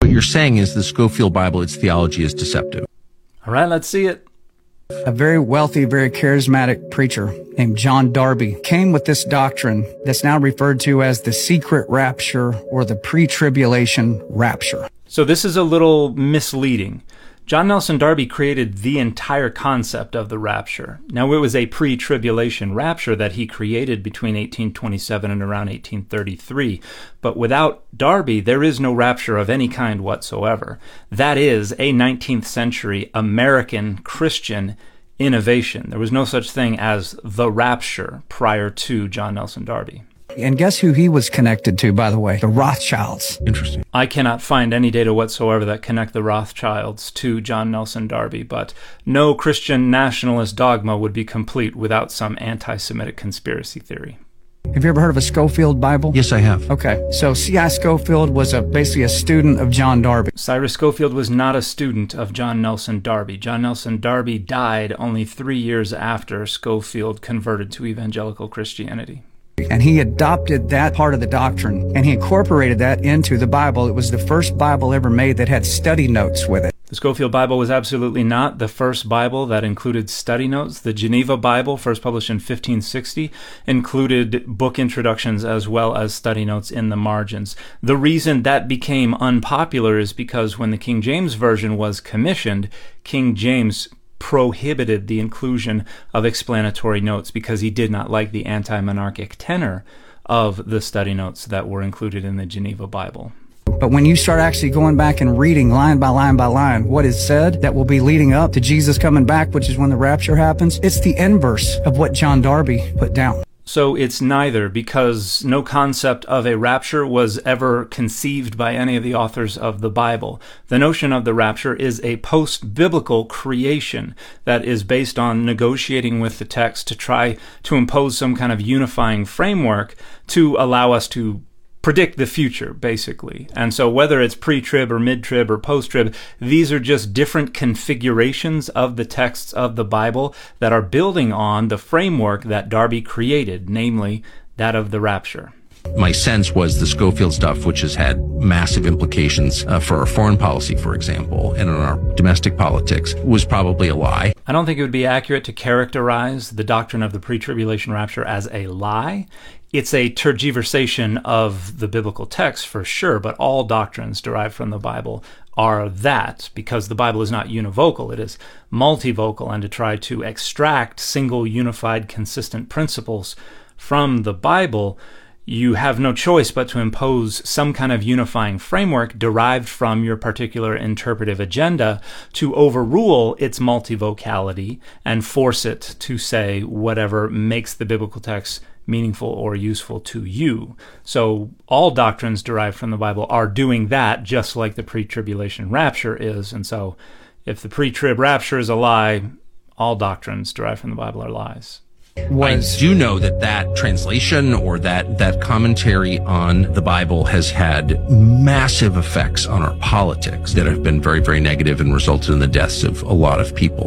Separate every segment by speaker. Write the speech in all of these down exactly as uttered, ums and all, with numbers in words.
Speaker 1: What you're saying is the Scofield Bible, its theology is deceptive.
Speaker 2: All right, let's see it.
Speaker 3: A very wealthy, very charismatic preacher named John Darby came with this doctrine that's now referred to as the secret rapture or the pre-tribulation rapture.
Speaker 2: So this is a little misleading. John Nelson Darby created the entire concept of the rapture. Now, it was a pre-tribulation rapture that he created between eighteen twenty-seven and around eighteen thirty-three. But without Darby, there is no rapture of any kind whatsoever. That is a nineteenth century American Christian innovation. There was no such thing as the rapture prior to John Nelson Darby.
Speaker 3: And guess who he was connected to, by the way? The Rothschilds.
Speaker 1: Interesting.
Speaker 2: I cannot find any data whatsoever that connect the Rothschilds to John Nelson Darby, but no Christian nationalist dogma would be complete without some anti-Semitic conspiracy theory.
Speaker 3: Have you ever heard of a Scofield Bible?
Speaker 1: Yes, I have.
Speaker 3: Okay, so C I Scofield was a, basically a student of John Darby.
Speaker 2: Cyrus Scofield was not a student of John Nelson Darby. John Nelson Darby died only three years after Scofield converted to evangelical Christianity.
Speaker 3: And he adopted that part of the doctrine, and he incorporated that into the Bible. It was the first Bible ever made that had study notes with it.
Speaker 2: The Scofield Bible was absolutely not the first Bible that included study notes. The Geneva Bible, first published in fifteen sixty, included book introductions as well as study notes in the margins. The reason that became unpopular is because when the King James Version was commissioned, King James prohibited the inclusion of explanatory notes because he did not like the anti-monarchic tenor of the study notes that were included in the Geneva Bible.
Speaker 3: But when you start actually going back and reading line by line by line what is said that will be leading up to Jesus coming back, which is when the rapture happens, it's the inverse of what John Darby put down.
Speaker 2: So it's neither, because no concept of a rapture was ever conceived by any of the authors of the Bible. The notion of the rapture is a post-biblical creation that is based on negotiating with the text to try to impose some kind of unifying framework to allow us to predict the future, basically. And so whether it's pre-trib or mid-trib or post-trib, these are just different configurations of the texts of the Bible that are building on the framework that Darby created, namely that of the rapture.
Speaker 1: My sense was the Scofield stuff, which has had massive implications uh, for our foreign policy, for example, and in our domestic politics, was probably a lie.
Speaker 2: I don't think it would be accurate to characterize the doctrine of the pre-tribulation rapture as a lie. It's a tergiversation of the biblical text for sure, but all doctrines derived from the Bible are that, because the Bible is not univocal, it is multivocal, and to try to extract single, unified, consistent principles from the Bible, you have no choice but to impose some kind of unifying framework derived from your particular interpretive agenda to overrule its multivocality and force it to say whatever makes the biblical text meaningful or useful to you. So all doctrines derived from the Bible are doing that, just like the pre-tribulation rapture is. And so if the pre-trib rapture is a lie, all doctrines derived from the Bible are lies.
Speaker 1: Was... I do know that that translation or that, that commentary on the Bible has had massive effects on our politics that have been very, very negative and resulted in the deaths of a lot of people.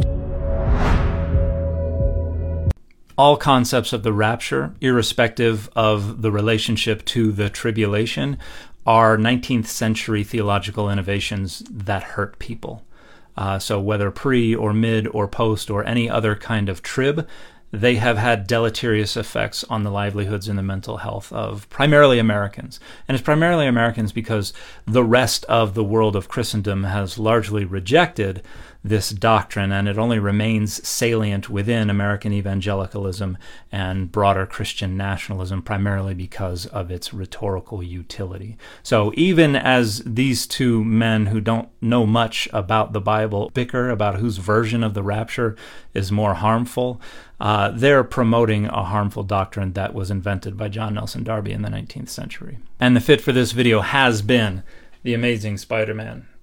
Speaker 2: All concepts of the rapture, irrespective of the relationship to the tribulation, are nineteenth century theological innovations that hurt people. Uh, so whether pre or mid or post or any other kind of trib, they have had deleterious effects on the livelihoods and the mental health of primarily Americans. And it's primarily Americans because the rest of the world of Christendom has largely rejected this doctrine, and it only remains salient within American evangelicalism and broader Christian nationalism, primarily because of its rhetorical utility. So even as these two men who don't know much about the Bible bicker about whose version of the rapture is more harmful, uh, they're promoting a harmful doctrine that was invented by John Nelson Darby in the nineteenth century. And the fit for this video has been The Amazing Spider-Man.